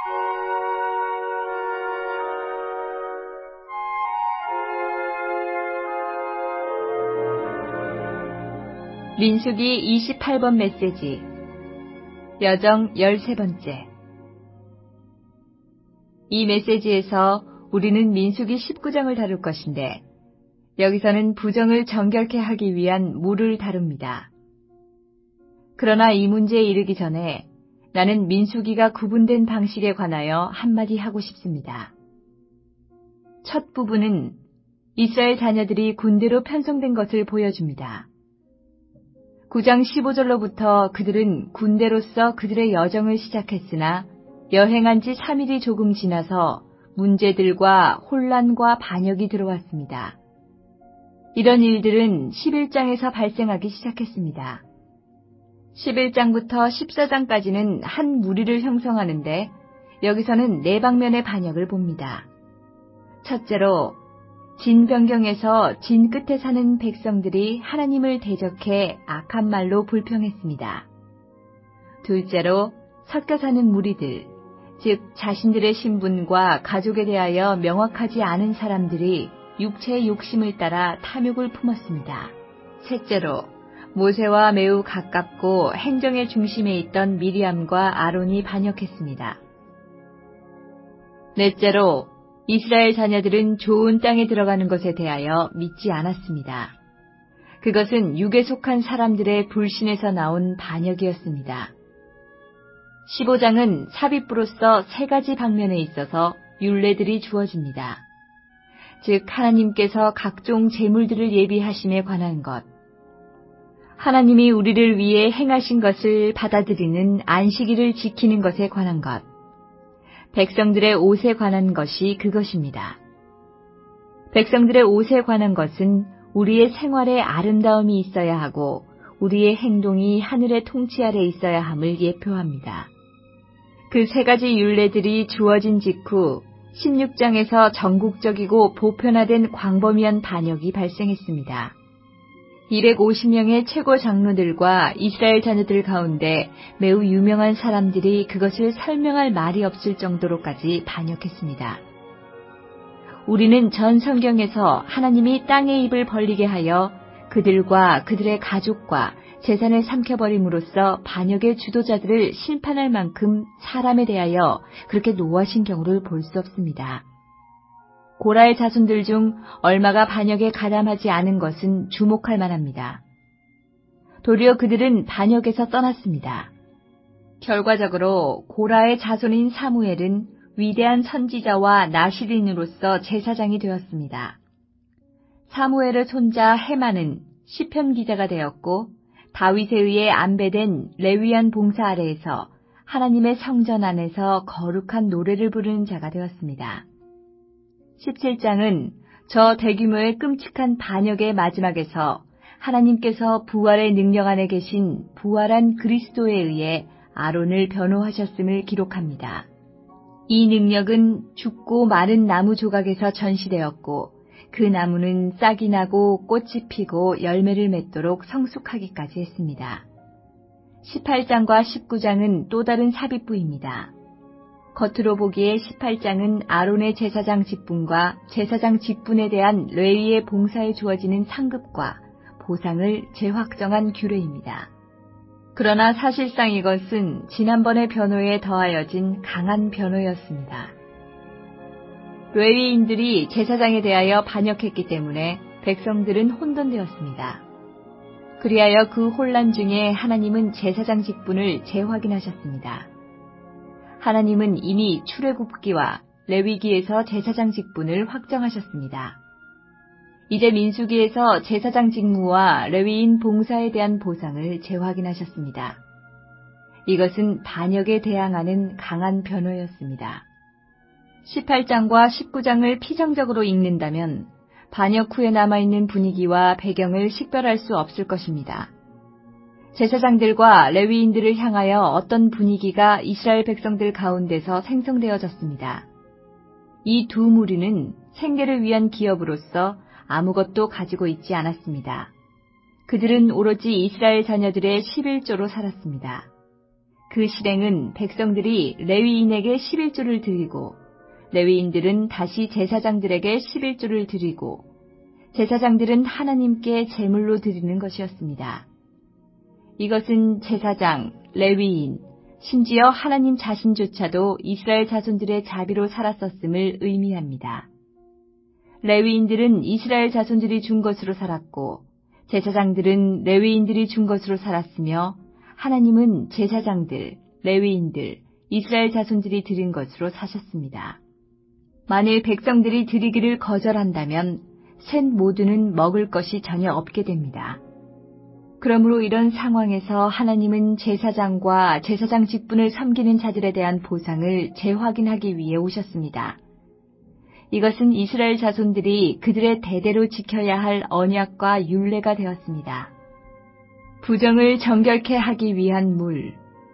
민수기 28번 메시지 여정 13번째. 이 메시지에서 우리는 민수기 19장을 다룰 것인데 여기서는 부정을 정결케 하기 위한 무를 다룹니다. 그러나 이 문제에 이르기 전에 나는 민수기가 구분된 방식에 관하여 한마디 하고 싶습니다. 첫 부분은 이스라엘 자녀들이 군대로 편성된 것을 보여줍니다. 9장 15절로부터 그들은 군대로서 그들의 여정을 시작했으나 여행한 지 3일이 조금 지나서 문제들과 혼란과 반역이 들어왔습니다. 이런 일들은 11장에서 발생하기 시작했습니다. 11장부터 14장까지는 한 무리를 형성하는데 여기서는 네 방면의 반역을 봅니다. 첫째로 진변경에서 진 끝에 사는 백성들이 하나님을 대적해 악한 말로 불평했습니다. 둘째로 섞여 사는 무리들, 즉 자신들의 신분과 가족에 대하여 명확하지 않은 사람들이 육체의 욕심을 따라 탐욕을 품었습니다. 셋째로 모세와 매우 가깝고 행정의 중심에 있던 미리암과 아론이 반역했습니다. 넷째로 이스라엘 자녀들은 좋은 땅에 들어가는 것에 대하여 믿지 않았습니다. 그것은 육에 속한 사람들의 불신에서 나온 반역이었습니다. 15장은 삽입부로서 세 가지 방면에 있어서 율례들이 주어집니다. 즉 하나님께서 각종 제물들을 예비하심에 관한 것, 하나님이 우리를 위해 행하신 것을 받아들이는 안식일을 지키는 것에 관한 것, 백성들의 옷에 관한 것이 그것입니다. 백성들의 옷에 관한 것은 우리의 생활에 아름다움이 있어야 하고 우리의 행동이 하늘의 통치 아래 있어야 함을 예표합니다. 그 세 가지 율례들이 주어진 직후 16장에서 전국적이고 보편화된 광범위한 반역이 발생했습니다. 250명의 최고 장로들과 이스라엘 자녀들 가운데 매우 유명한 사람들이 그것을 설명할 말이 없을 정도로까지 반역했습니다. 우리는 전 성경에서 하나님이 땅의 입을 벌리게 하여 그들과 그들의 가족과 재산을 삼켜버림으로써 반역의 주도자들을 심판할 만큼 사람에 대하여 그렇게 노하신 경우를 볼 수 없습니다. 고라의 자손들 중 얼마가 반역에 가담하지 않은 것은 주목할 만합니다. 도리어 그들은 반역에서 떠났습니다. 결과적으로 고라의 자손인 사무엘은 위대한 선지자와 나실인으로서 제사장이 되었습니다. 사무엘의 손자 헤만은 시편 기자가 되었고 다윗에 의해 안배된 레위안 봉사 아래에서 하나님의 성전 안에서 거룩한 노래를 부르는 자가 되었습니다. 17장은 저 대규모의 끔찍한 반역의 마지막에서 하나님께서 부활의 능력 안에 계신 부활한 그리스도에 의해 아론을 변호하셨음을 기록합니다. 이 능력은 죽고 마른 나무 조각에서 전시되었고 그 나무는 싹이 나고 꽃이 피고 열매를 맺도록 성숙하기까지 했습니다. 18장과 19장은 또 다른 삽입부입니다. 겉으로 보기에 18장은 아론의 제사장 직분과 제사장 직분에 대한 레위의 봉사에 주어지는 상급과 보상을 재확정한 규례입니다. 그러나 사실상 이것은 지난번의 변호에 더하여진 강한 변호였습니다. 레위인들이 제사장에 대하여 반역했기 때문에 백성들은 혼돈되었습니다. 그리하여 그 혼란 중에 하나님은 제사장 직분을 재확인하셨습니다. 하나님은 이미 출애굽기와 레위기에서 제사장 직분을 확정하셨습니다. 이제 민수기에서 제사장 직무와 레위인 봉사에 대한 보상을 재확인하셨습니다. 이것은 반역에 대항하는 강한 변호였습니다. 18장과 19장을 피정적으로 읽는다면 반역 후에 남아있는 분위기와 배경을 식별할 수 없을 것입니다. 제사장들과 레위인들을 향하여 어떤 분위기가 이스라엘 백성들 가운데서 생성되어졌습니다. 이 두 무리는 생계를 위한 기업으로서 아무것도 가지고 있지 않았습니다. 그들은 오로지 이스라엘 자녀들의 11조로 살았습니다. 그 실행은 백성들이 레위인에게 11조를 드리고 레위인들은 다시 제사장들에게 11조를 드리고 제사장들은 하나님께 제물로 드리는 것이었습니다. 이것은 제사장, 레위인, 심지어 하나님 자신조차도 이스라엘 자손들의 자비로 살았었음을 의미합니다. 레위인들은 이스라엘 자손들이 준 것으로 살았고 제사장들은 레위인들이 준 것으로 살았으며 하나님은 제사장들, 레위인들, 이스라엘 자손들이 드린 것으로 사셨습니다. 만일 백성들이 드리기를 거절한다면 셋 모두는 먹을 것이 전혀 없게 됩니다. 그러므로 이런 상황에서 하나님은 제사장과 제사장 직분을 섬기는 자들에 대한 보상을 재확인하기 위해 오셨습니다. 이것은 이스라엘 자손들이 그들의 대대로 지켜야 할 언약과 율례가 되었습니다. 부정을 정결케 하기 위한 물.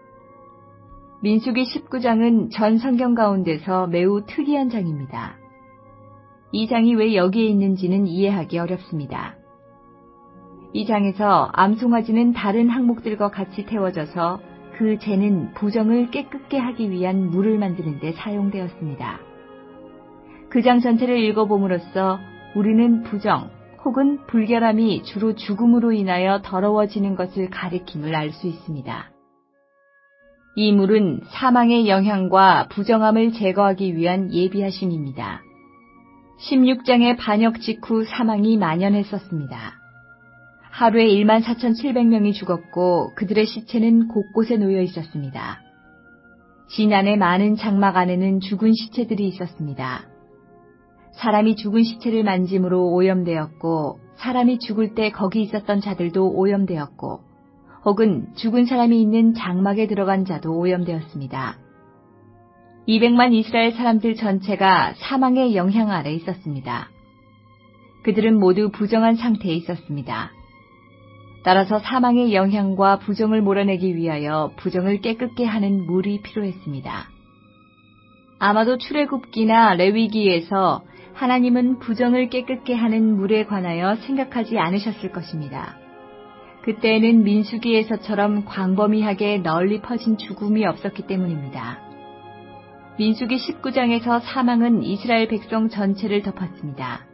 민수기 19장은 전 성경 가운데서 매우 특이한 장입니다. 이 장이 왜 여기에 있는지는 이해하기 어렵습니다. 이 장에서 암송아지는 다른 항목들과 같이 태워져서 그 재는 부정을 깨끗게 하기 위한 물을 만드는 데 사용되었습니다. 그 장 전체를 읽어봄으로써 우리는 부정 혹은 불결함이 주로 죽음으로 인하여 더러워지는 것을 가리킴을 알 수 있습니다. 이 물은 사망의 영향과 부정함을 제거하기 위한 예비하심입니다. 16장의 반역 직후 사망이 만연했었습니다. 하루에 14,700명이 죽었고 그들의 시체는 곳곳에 놓여 있었습니다. 지난해 많은 장막 안에는 죽은 시체들이 있었습니다. 사람이 죽은 시체를 만짐으로 오염되었고 사람이 죽을 때 거기 있었던 자들도 오염되었고 혹은 죽은 사람이 있는 장막에 들어간 자도 오염되었습니다. 200만 이스라엘 사람들 전체가 사망의 영향 아래 있었습니다. 그들은 모두 부정한 상태에 있었습니다. 따라서 사망의 영향과 부정을 몰아내기 위하여 부정을 깨끗게 하는 물이 필요했습니다. 아마도 출애굽기나 레위기에서 하나님은 부정을 깨끗게 하는 물에 관하여 생각하지 않으셨을 것입니다. 그때에는 민수기에서처럼 광범위하게 널리 퍼진 죽음이 없었기 때문입니다. 민수기 19장에서 사망은 이스라엘 백성 전체를 덮었습니다.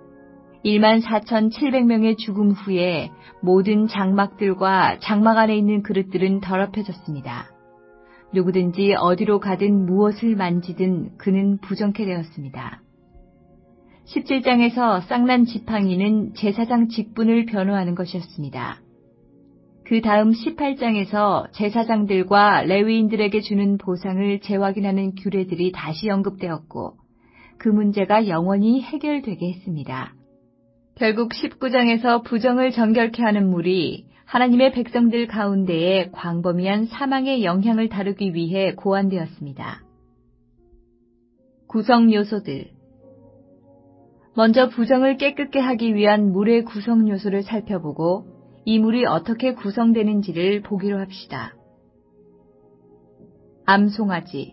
14,700명의 죽음 후에 모든 장막들과 장막 안에 있는 그릇들은 더럽혀졌습니다. 누구든지 어디로 가든 무엇을 만지든 그는 부정케 되었습니다. 17장에서 쌍난 지팡이는 제사장 직분을 변호하는 것이었습니다. 그 다음 18장에서 제사장들과 레위인들에게 주는 보상을 재확인하는 규례들이 다시 언급되었고 그 문제가 영원히 해결되게 했습니다. 결국 19장에서 부정을 정결케 하는 물이 하나님의 백성들 가운데에 광범위한 사망의 영향을 다루기 위해 고안되었습니다. 구성 요소들. 먼저 부정을 깨끗게 하기 위한 물의 구성 요소를 살펴보고 이 물이 어떻게 구성되는지를 보기로 합시다. 암송아지.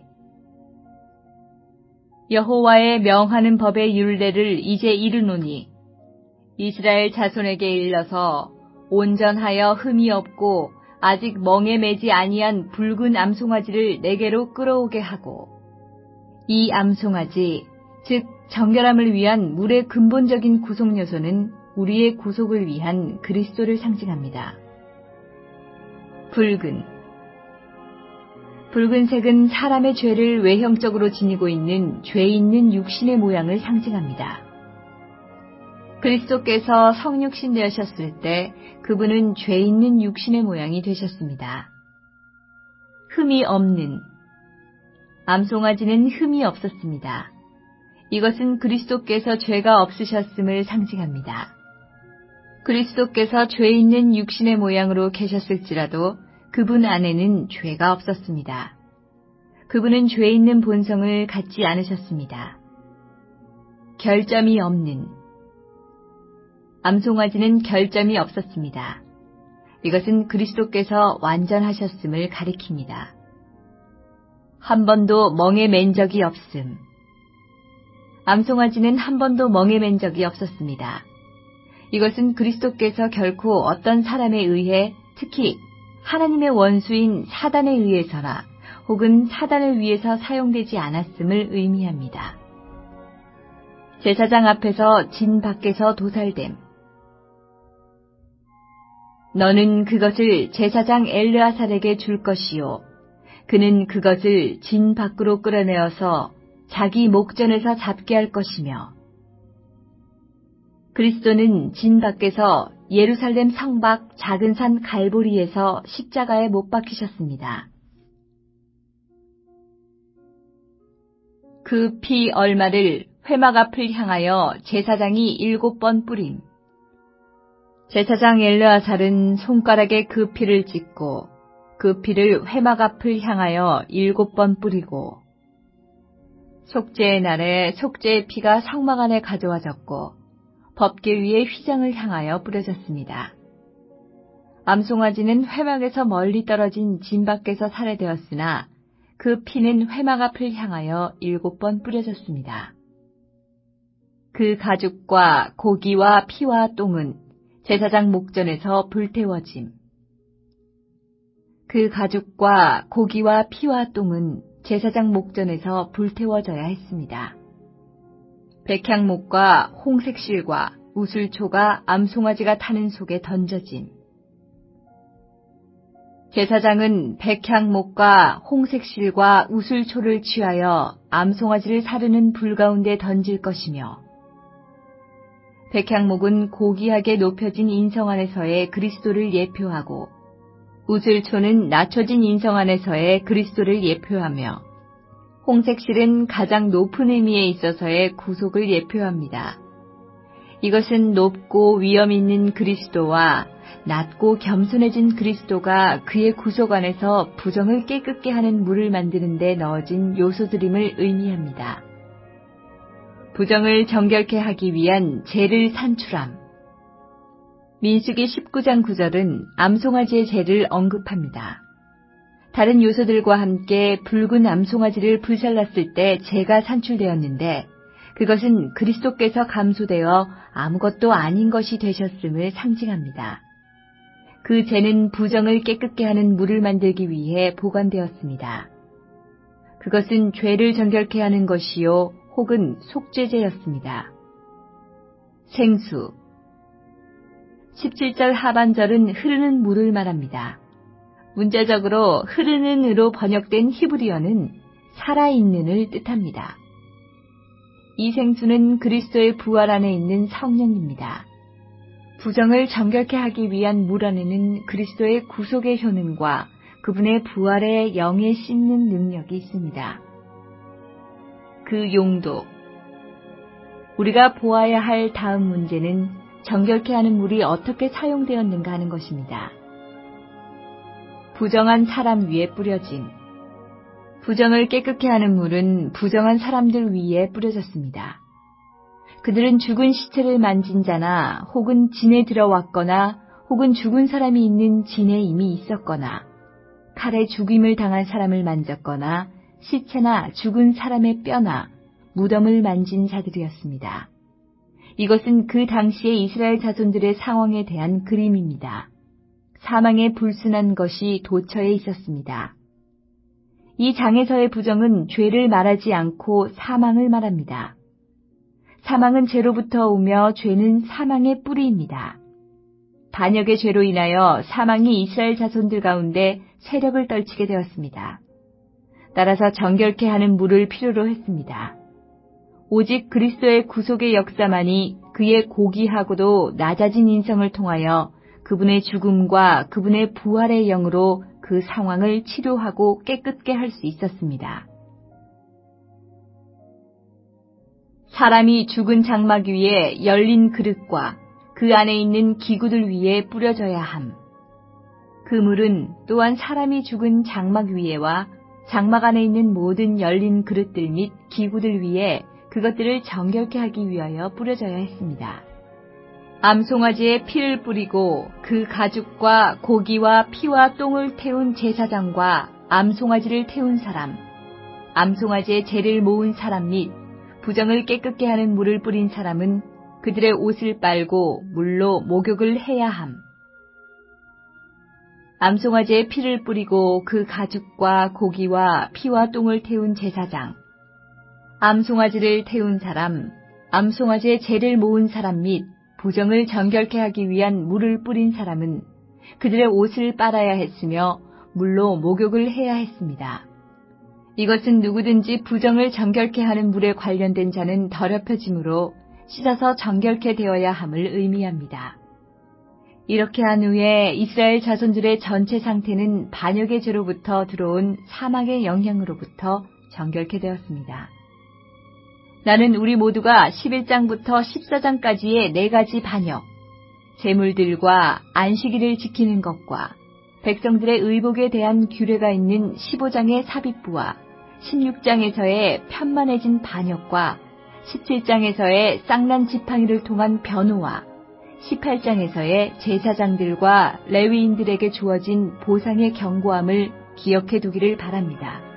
여호와의 명하는 법의 율례를 이제 이르노니 이스라엘 자손에게 일러서 온전하여 흠이 없고 아직 멍에 매지 아니한 붉은 암송아지를 내게로 끌어오게 하고 이 암송아지 즉 정결함을 위한 물의 근본적인 구속 요소는 우리의 구속을 위한 그리스도를 상징합니다. 붉은색은 사람의 죄를 외형적으로 지니고 있는 죄 있는 육신의 모양을 상징합니다. 그리스도께서 성육신 되셨을 때 그분은 죄 있는 육신의 모양이 되셨습니다. 흠이 없는. 암송아지는 흠이 없었습니다. 이것은 그리스도께서 죄가 없으셨음을 상징합니다. 그리스도께서 죄 있는 육신의 모양으로 계셨을지라도 그분 안에는 죄가 없었습니다. 그분은 죄 있는 본성을 갖지 않으셨습니다. 결점이 없는. 암송아지는 결점이 없었습니다. 이것은 그리스도께서 완전하셨음을 가리킵니다. 한 번도 멍에 맨 적이 없음. 암송아지는 한 번도 멍에 맨 적이 없었습니다. 이것은 그리스도께서 결코 어떤 사람에 의해 특히 하나님의 원수인 사단에 의해서나 혹은 사단을 위해서 사용되지 않았음을 의미합니다. 제사장 앞에서 진 밖에서 도살됨. 너는 그것을 제사장 엘르아살에게 줄 것이요. 그는 그것을 진 밖으로 끌어내어서 자기 목전에서 잡게 할 것이며. 그리스도는 진 밖에서 예루살렘 성 밖 작은 산 갈보리에서 십자가에 못 박히셨습니다. 그 피 얼마를 회막 앞을 향하여 제사장이 7번 뿌림. 제사장 엘르아살은 손가락에 그 피를 찍고 그 피를 회막 앞을 향하여 7번 뿌리고, 속죄의 날에 속죄의 피가 성막 안에 가져와졌고 법궤 위에 휘장을 향하여 뿌려졌습니다. 암송아지는 회막에서 멀리 떨어진 진 밖에서 살해되었으나 그 피는 회막 앞을 향하여 7번 뿌려졌습니다. 그 가죽과 고기와 피와 똥은 제사장 목전에서 불태워짐. 그 가죽과 고기와 피와 똥은 제사장 목전에서 불태워져야 했습니다. 백향목과 홍색실과 우슬초가 암송아지가 타는 속에 던져짐. 제사장은 백향목과 홍색실과 우슬초를 취하여 암송아지를 사르는 불 가운데 던질 것이며, 백향목은 고귀하게 높여진 인성 안에서의 그리스도를 예표하고 우슬초는 낮춰진 인성 안에서의 그리스도를 예표하며, 홍색실은 가장 높은 의미에 있어서의 구속을 예표합니다. 이것은 높고 위엄 있는 그리스도와 낮고 겸손해진 그리스도가 그의 구속 안에서 부정을 깨끗게 하는 물을 만드는 데 넣어진 요소들임을 의미합니다. 부정을 정결케 하기 위한 죄를 산출함. 민수기 19장 9절은 암송아지의 죄를 언급합니다. 다른 요소들과 함께 붉은 암송아지를 불살랐을 때 죄가 산출되었는데, 그것은 그리스도께서 감소되어 아무것도 아닌 것이 되셨음을 상징합니다. 그 죄는 부정을 깨끗게 하는 물을 만들기 위해 보관되었습니다. 그것은 죄를 정결케 하는 것이요 혹은 속죄제였습니다. 생수. 17절 하반절은 흐르는 물을 말합니다. 문자적으로 흐르는으로 번역된 히브리어는 살아있는을 뜻합니다. 이 생수는 그리스도의 부활 안에 있는 성령입니다. 부정을 정결케 하기 위한 물 안에는 그리스도의 구속의 효능과 그분의 부활의 영에 씻는 능력이 있습니다. 그 용도. 우리가 보아야 할 다음 문제는 정결케 하는 물이 어떻게 사용되었는가 하는 것입니다. 부정한 사람 위에 뿌려짐. 부정을 깨끗게 하는 물은 부정한 사람들 위에 뿌려졌습니다. 그들은 죽은 시체를 만진 자나 혹은 진에 들어왔거나 혹은 죽은 사람이 있는 진에 이미 있었거나 칼에 죽임을 당한 사람을 만졌거나 시체나 죽은 사람의 뼈나 무덤을 만진 자들이었습니다. 이것은 그 당시의 이스라엘 자손들의 상황에 대한 그림입니다. 사망에 불순한 것이 도처에 있었습니다. 이 장에서의 부정은 죄를 말하지 않고 사망을 말합니다. 사망은 죄로부터 오며 죄는 사망의 뿌리입니다. 반역의 죄로 인하여 사망이 이스라엘 자손들 가운데 세력을 떨치게 되었습니다. 따라서 정결케 하는 물을 필요로 했습니다. 오직 그리스도의 구속의 역사만이 그의 고귀하고도 낮아진 인성을 통하여 그분의 죽음과 그분의 부활의 영으로 그 상황을 치료하고 깨끗게 할 수 있었습니다. 사람이 죽은 장막 위에 열린 그릇과 그 안에 있는 기구들 위에 뿌려져야 함. 그 물은 또한 사람이 죽은 장막 위에와 장막 안에 있는 모든 열린 그릇들 및 기구들 위에 그것들을 정결케 하기 위하여 뿌려져야 했습니다. 암송아지의 피를 뿌리고 그 가죽과 고기와 피와 똥을 태운 제사장과 암송아지를 태운 사람, 암송아지의 죄를 모은 사람 및 부정을 깨끗게 하는 물을 뿌린 사람은 그들의 옷을 빨고 물로 목욕을 해야 함. 암송아지의 피를 뿌리고 그 가죽과 고기와 피와 똥을 태운 제사장, 암송아지를 태운 사람, 암송아지의 재를 모은 사람 및 부정을 정결케 하기 위한 물을 뿌린 사람은 그들의 옷을 빨아야 했으며 물로 목욕을 해야 했습니다. 이것은 누구든지 부정을 정결케 하는 물에 관련된 자는 더럽혀짐으로 씻어서 정결케 되어야 함을 의미합니다. 이렇게 한 후에 이스라엘 자손들의 전체 상태는 반역의 죄로부터 들어온 사망의 영향으로부터 정결케 되었습니다. 나는 우리 모두가 11장부터 14장까지의 4가지 반역, 제물들과 안식일을 지키는 것과 백성들의 의복에 대한 규례가 있는 15장의 삽입부와 16장에서의 편만해진 반역과 17장에서의 쌍난 지팡이를 통한 변호와 18장에서의 제사장들과 레위인들에게 주어진 보상의 경고함을 기억해 두기를 바랍니다.